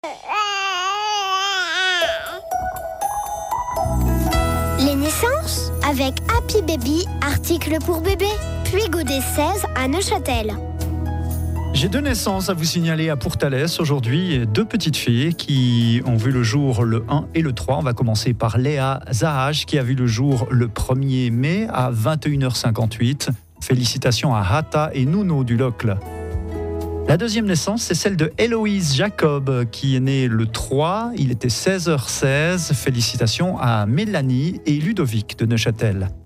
Les naissances avec Happy Baby, article pour bébé, puis Godet 16 à Neuchâtel. J'ai 2 naissances à vous signaler à Pourtalès aujourd'hui. 2 petites filles qui ont vu le jour le 1 et le 3. On va commencer par Léa Zahaj qui a vu le jour le 1er mai à 21h58. Félicitations à Hata et Nuno du Locle. La deuxième naissance, c'est celle de Héloïse Jacob qui est née le 3. Il était 16h16. Félicitations à Mélanie et Ludovic de Neuchâtel.